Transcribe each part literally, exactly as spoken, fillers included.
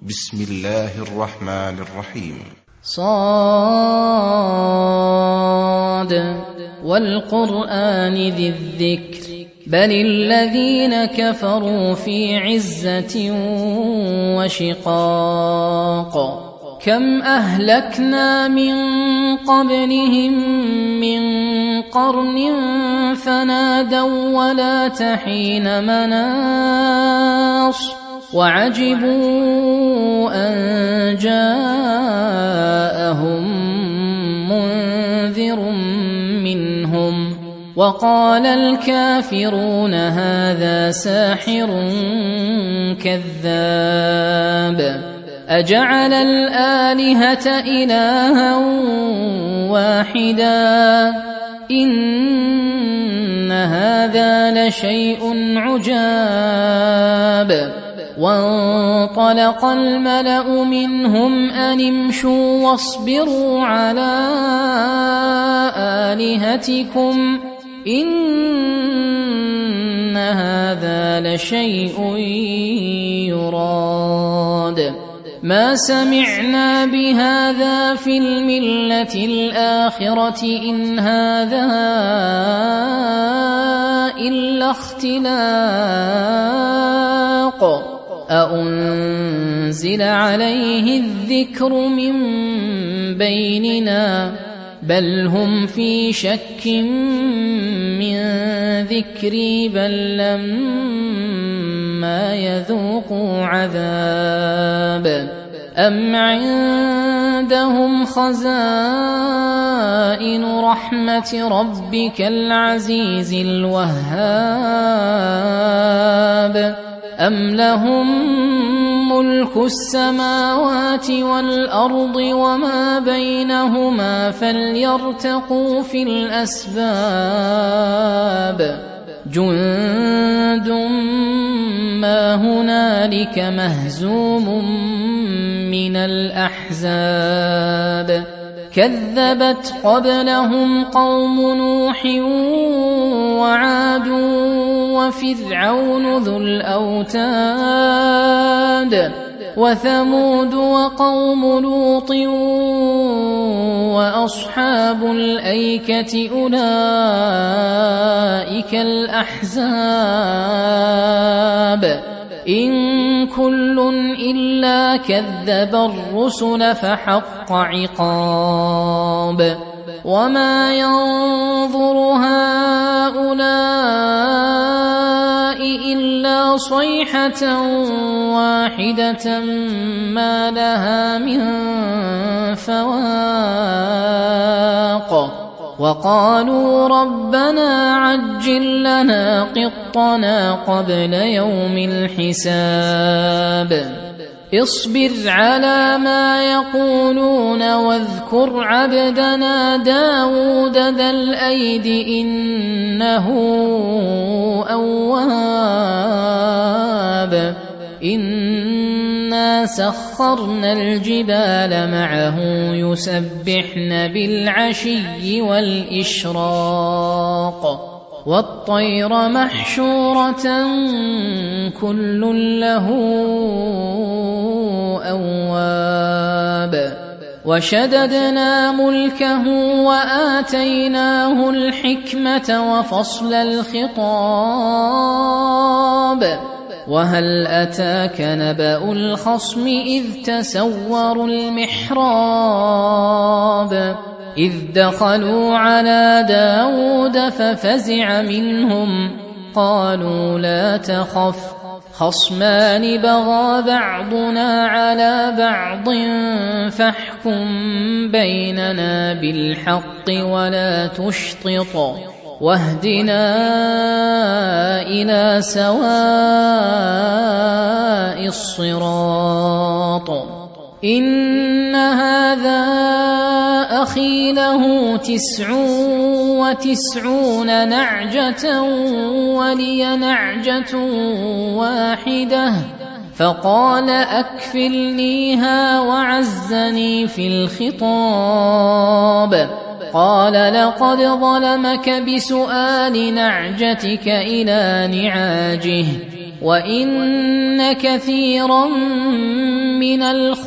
بسم الله الرحمن الرحيم. صاد والقرآن ذي الذكر بل الذين كفروا في عزة وشقاق كم أهلكنا من قبلهم من قرن فنادوا ولا تحين مناص وعجبوا أن جاءهم منذر منهم وقال الكافرون هذا ساحر كذاب أجعل الآلهة إلها واحدا إن هذا لشيء عجاب وانطلق الملأ منهم أن امشوا واصبروا على آلهتكم إن هذا لشيء يراد ما سمعنا بهذا في الملة الآخرة إن هذا إلا اختلاق أأنزل عليه الذكر من بيننا بل هم في شك من ذكري بل لما يذوقوا عذاب أم عندهم خزائن رحمة ربك العزيز الوهاب أم لهم ملك السماوات والأرض وما بينهما فليرتقوا في الأسباب جند ما هنالك مهزوم من الأحزاب كذبت قبلهم قوم نوح وعاد وفرعون ذو الأوتاد وثمود وقوم لوط وأصحاب الأيكة أولئك الأحزاب إن كل إلا كذب الرسل فحق عقاب وما ينظر هؤلاء إلا صيحة واحدة ما لها من فواق وقالوا ربنا عجل لنا قطنا قبل يوم الحساب اصبر على ما يقولون واذكر عبدنا داود ذا الأيد إنه أواب إنا سخرنا الجبال معه يسبحن بالعشي والإشراق والطير محشورة كل له أواب وشددنا ملكه وآتيناه الحكمة وفصل الخطاب وهل أتاك نبأ الخصم إذ تسوروا المحراب إذ دخلوا على داود ففزع منهم قالوا لا تخف خصمان بغى بعضنا على بعض فاحكم بيننا بالحق ولا تشطط واهدنا إلى سواء الصراط إن هذا أخي له تسع وتسعون نعجة ولي نعجة واحدة فقال أكفلنيها وعزني في الخطاب قال لقد ظلمك بسؤال نعجتك إلى نعاجه وإن كثيرا من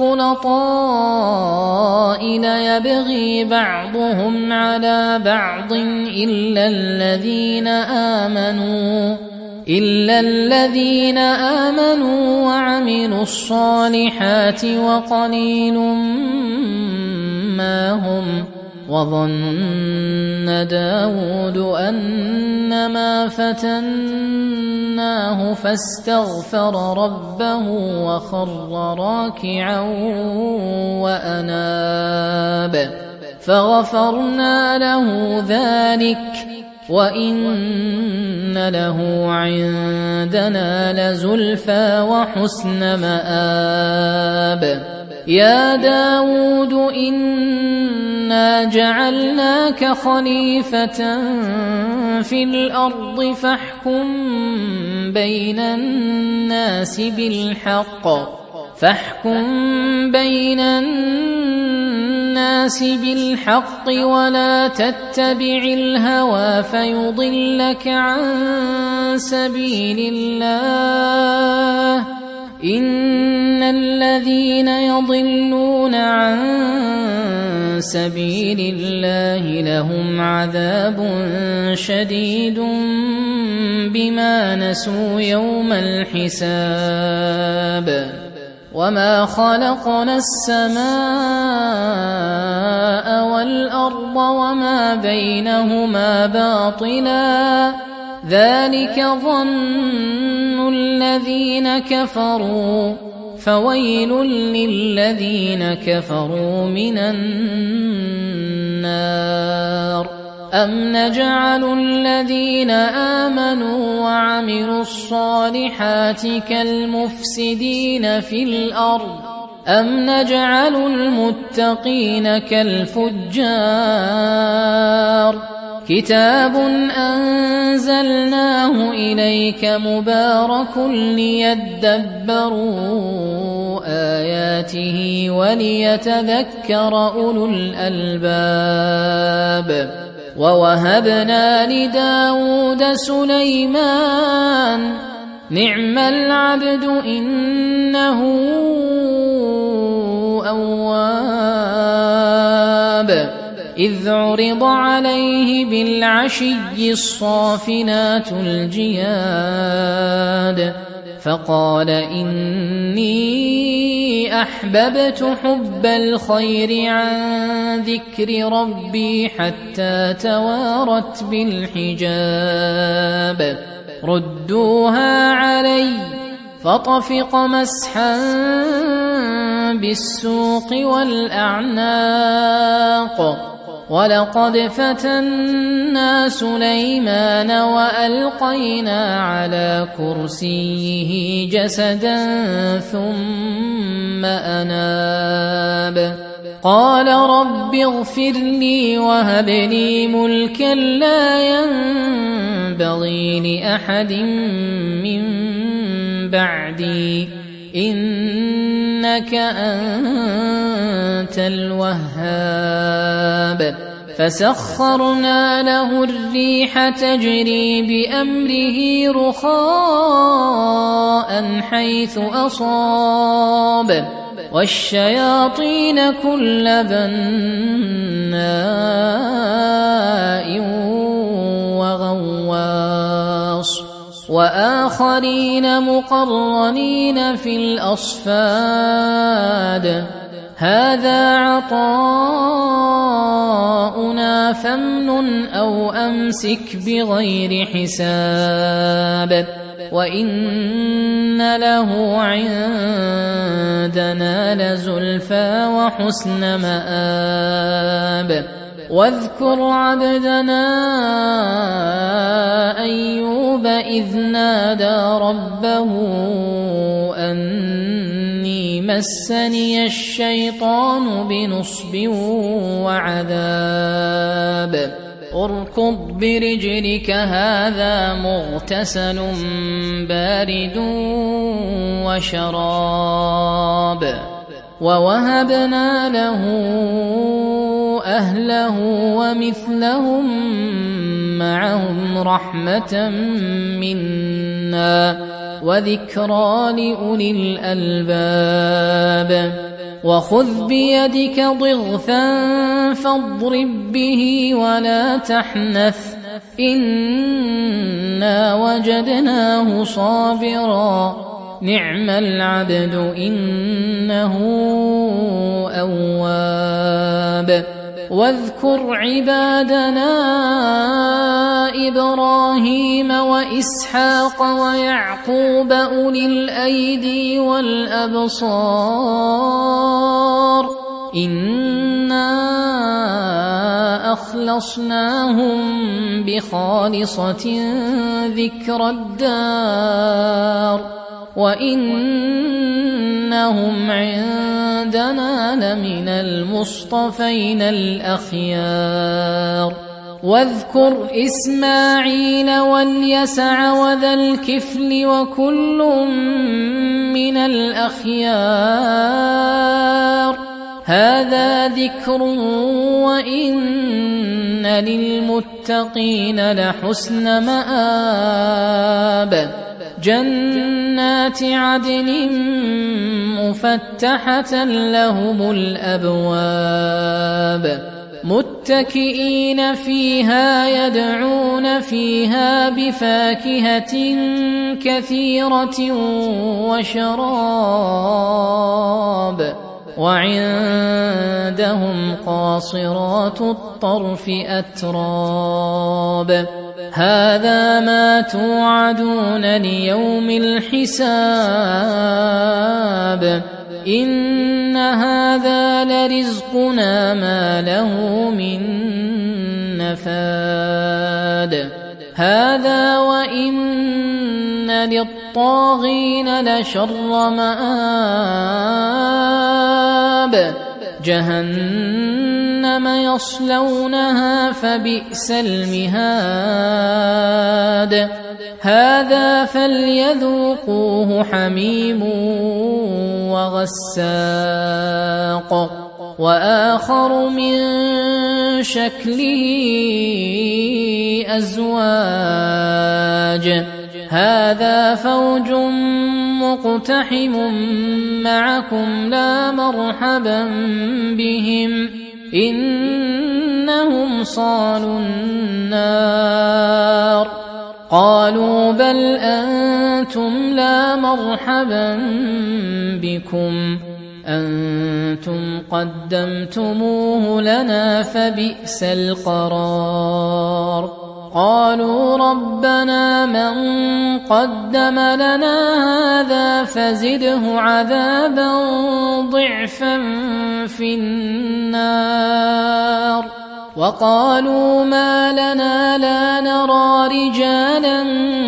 الخلطاء ليبغي بعضهم على بعض إلا الذين آمنوا إلا الذين آمنوا وعملوا الصالحات وقليل ما هم. وظن داود أنما فتناه فاستغفر ربه وخر راكعا وأناب فغفرنا له ذلك وإن له عندنا لزلفى وحسن مآب. يا داود إنا جعلناك خليفة في الأرض فاحكم بين الناس بالحق فاحكم بين الناس بالحق ولا تتبع الهوى فيضلك عن سبيل الله. إن الذين يضلون عن سبيل الله لهم عذاب شديد بما نسوا يوم الحساب. وما خلقنا السماء والأرض وما بينهما باطلا ذلك ظن الذين كفروا فويل للذين كفروا من النار. أم نجعل الذين آمنوا وعملوا الصالحات كالمفسدين في الأرض أم نجعل المتقين كالفجار. كتاب أنزلناه إليك مبارك ليدبروا آياته وليتذكر أولو الألباب. ووهبنا لداود سليمان نعم العبد إنه أواب. إذ عرض عليه بالعشي الصافنات الجياد فقال إني أحببت حب الخير عن ذكر ربي حتى توارت بالحجاب. ردوها علي فطفق مسحا بالسوق والأعناق. ولقد فتنا سليمان وألقينا على كرسيه جسدا ثم أناب. قال رب اغفر لي وهب لي ملكا لا ينبغي لأحد من بعدي إنك أنت الوهاب. فسخرنا له الريح تجري بأمره رخاء حيث أصاب والشياطين كل بناء وغواص وآخرين مقرنين في الأصفاد. هذا عطاؤنا فامنن أو أمسك بغير حساب وإن له عندنا لزلفى وحسن مآب. واذكر عبدنا أيوب إذ نادى ربه أني مسني الشيطان بنصب وعذاب. اركض برجلك هذا مغتسل بارد وشراب. ووهبنا له أهله ومثلهم معهم رحمة منا وذكرى لأولي الألباب وخذ بيدك ضغثا فاضرب به ولا تحنث إنا وجدناه صابرا نعم العبد إنه أواب واذكر عبادنا إبراهيم وإسحاق ويعقوب أولي الأيدي والأبصار إنا أخلصناهم بخالصة ذكر الدار وإنهم عندنا لمن المصطفين الأخيار واذكر إسماعيل واليسع وذا الكفل وكل من الأخيار هذا ذكر وإن للمتقين لحسن مآب جنات عدن مفتحة لهم الأبواب متكئين فيها يدعون فيها بفاكهة كثيرة وشراب وعندهم قاصرات الطرف أتراب هذا ما توعدون ليوم الحساب إن هذا لرزقنا ما له من نفاد هذا وإن للطاغين لشر مآب جهنم يصلونها فبئس المهاد هذا فليذوقوه حميم وغساق وآخر من شكله أزواج هذا فوج مقتحم معكم لا مرحبا بهم إنهم صالوا النار قالوا بل أنتم لا مرحبا بكم أنتم قدمتموه لنا فبئس القرار قالوا ربنا من قدم لنا هذا فزده عذابا ضعفا في النار وقالوا ما لنا لا نرى رجالا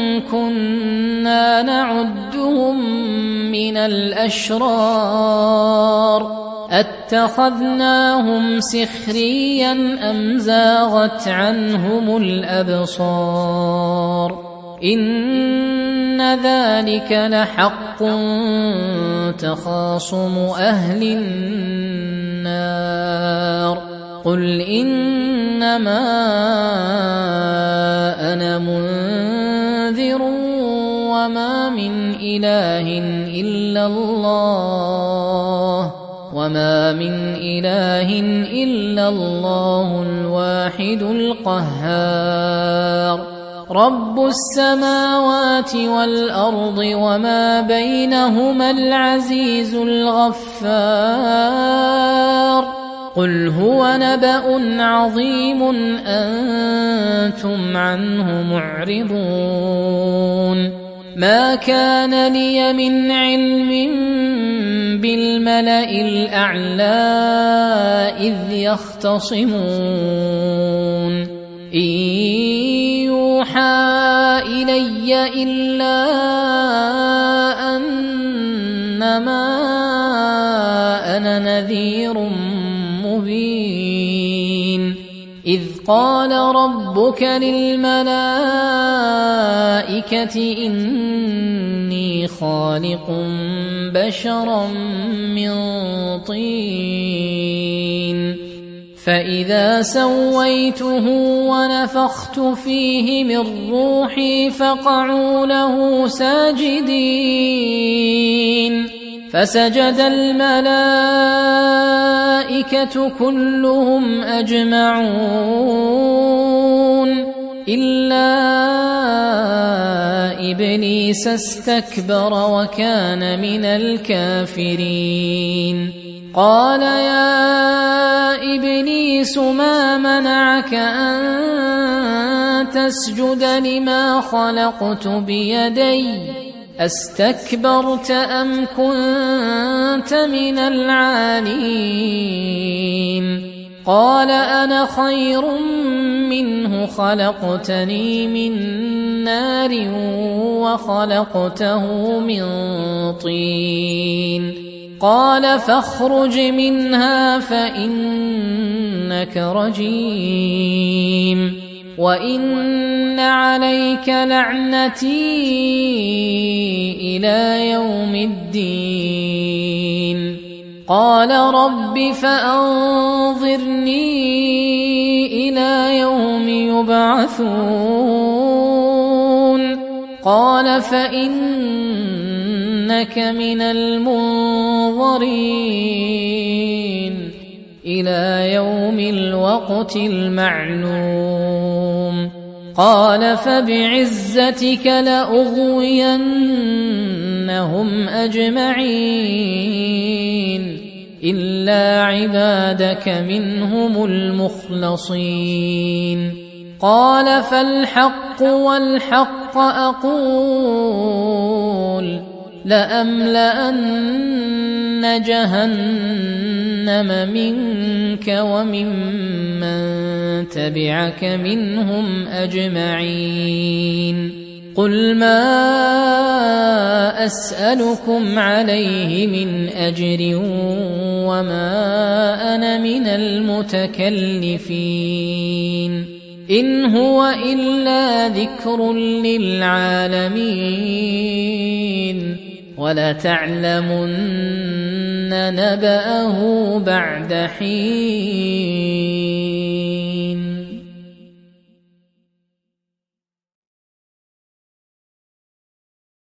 كنا نعدهم من الأشرار أتخذناهم سخريا أم زاغت عنهم الأبصار إن ذلك لحق تخاصم أهل النار قل إنما أنا منذر وما من إله إلا الله وما من إله إلا الله الواحد القهار رب السماوات والأرض وما بينهما العزيز الغفار قل هو نبأ عظيم أنتم عنه معرضون ما كان لي من علم بالملأ الأعلى إذ يختصمون إن يوحى إلي إلا أنما أنا نذير مبين إذ قال ربك للملائكة إني خالق بشرا من طين فإذا سويته ونفخت فيه من روحي فقعوا له ساجدين فسجد الملائكة كلهم أجمعون إلا إبليس استكبر وكان من الكافرين قال يا إبليس ما منعك أن تسجد لما خلقت بيدي أستكبرت أم كنت من العالين قال أنا خير منه خلقتني من نار وخلقته من طين قال فاخرج منها فإنك رجيم وإن عليك لعنتي إلى يوم الدين قال رب فأنظرني إلى يوم يبعثون قال فإنك من المنظرين إلى يوم الوقت المعلوم قال فبعزتك لأغوينهم أجمعين إلا عبادك منهم المخلصين قال فالحق والحق أقول لأملأن جهنم منك وممن تبعك منهم أجمعين قل ما أسألكم عليه من أجر وما أنا من المتكلفين إن هو إلا ذكر للعالمين ولتعلمن نبأه بعد حين.